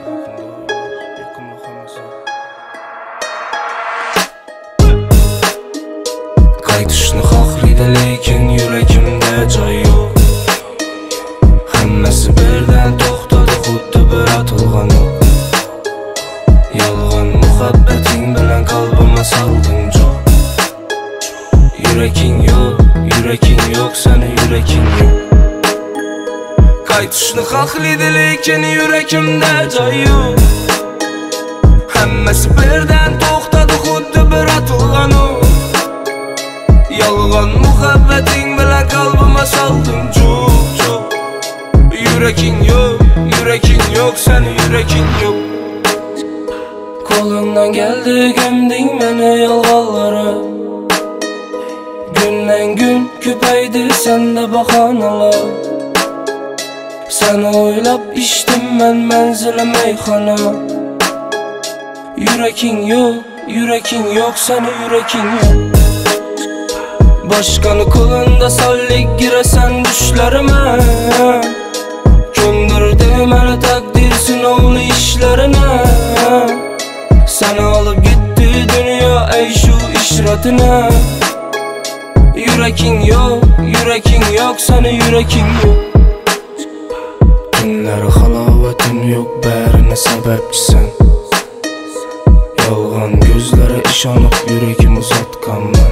Qaytishni xohlaydi lekin yuragimda joy yo'q. Hammasi birdan to'xtadi, xuddi bir otilgan o'q. Yolg'on muhabbating bilan qalbimga solding jo'q. Yuraging yo'q, seni yuraging yo'q. Qaytishni xohlaydi lekin yuragimda joy yo'q. Hammasi birdan to'xtadi, xuddi bir otilgan o'q. Yolg'on muhabbating bilan qalbimga solding jo'q. Yuraging yo'q, seni yuraging yo'q. Qo'limdan keldi gömding meni yolg'onlara. Günden gün ko'paydi sende bahonalar. Seni o'ylab içtim men manzilim meyxona. Yuraging yo'q, seni yuraging yo'q. Başkanı kolunda sallik giresen düşlerime. Gömdürdü beni takdir sınavlı işlerine. Seni alıp gitti dünya ey şu işretine. Yuraging yo'q, seni yuraging yo'q. Günleri halovatin yok, bärine sebepçisin. Yolg'on gözlere ishonib yuragim uzatgan men.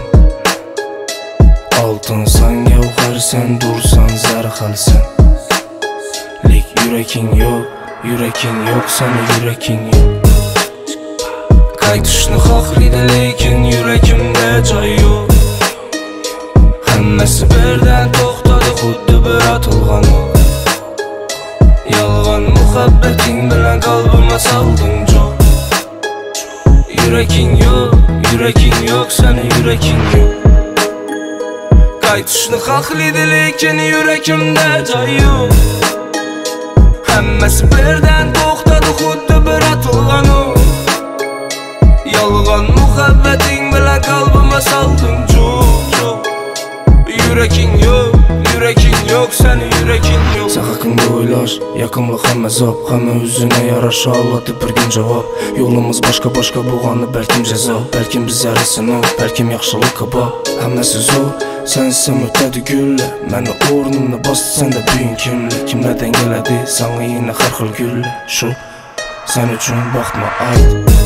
Oltinsan, gavharsan, dursan, zarxalsan. Lek yuraging yo'q, seni yuraging yo'q. Qaytishni xohlaydi lekin yuragimda joy yo'q. Hammasi birdan to'xtadi, xuddi bir otilgan o'q. Yolg'on muhabbating bilan qalbimga solding jo'q. Yuraging yo'q, seni yuraging yo'q. Qaytishni xohlaydi lekin yuragimda joy yo'q. Hammasi birdan to'xtadi, xuddi bir otilgan o'q. Yolg'on muhabbating bilan qalbimga solding jo'q. Yuraging yo'q, seni yuraging yo'q. Sen haqingda o'ylash, yaqinlik hamma zob, hamma o'zine yarasha oladi bir kun javob. Yo'limiz boshqa bo'lgani balkim jazo, balkim bizlar sinov, balkim yaxshilik bor. Hammasi zo'r, sensiz o'tadi gullar. Meni o'rnimni bossan-da bugun kimlardan keladi? Sanga yana har xil gullar. Shu sen uchun baxtmi ayt.